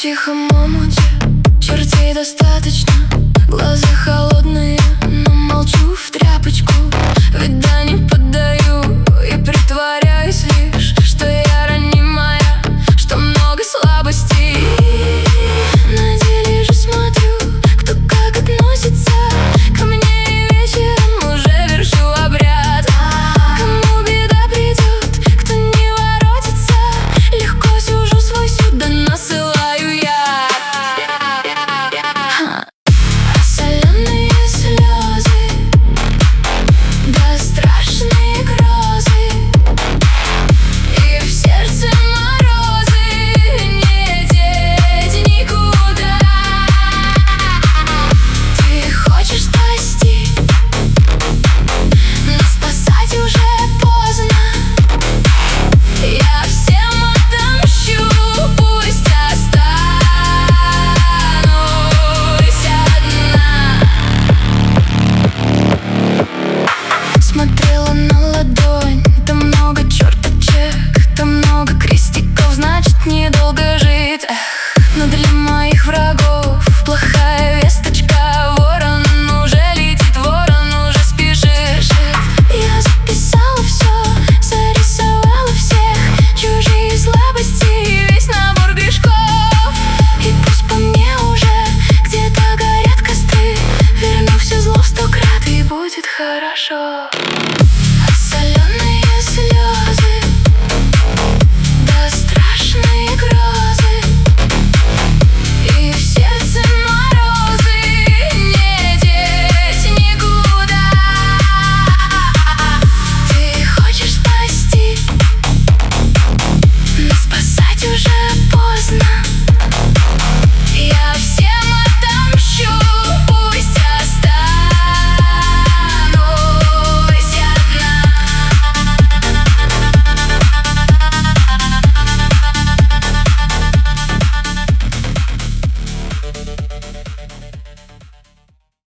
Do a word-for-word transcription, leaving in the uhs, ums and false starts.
тихом омуте чертей достаточно. Глаза холодные, но молчу в тряпочку. Вида не поддаю и притворяюсь лишь, что я ранимая, что много слабостей. На деле же смотрю, кто как относится ко мне, и вечером уже вершу обряд. Кому беда придет, кто не воротится, легко сюжу свой суд, да насылаю я. Соленые слезы, да страшные грозы, и в сердце морозы, не деть никуда. Ты хочешь спасти, но спасать уже поздно. Я всем отомщу, пусть останусь одна. Смотрела на ладонь, там много черточек, там много крестиков, значит недолго жить. Эх, но для моих врагов плохая весточка. Ворон уже летит, ворон уже спешит. Я записала все, зарисовала всех чужие слабости, весь набор грешков. И пусть по мне уже где-то горят костры, верну все зло в сто крат, и будет хорошо.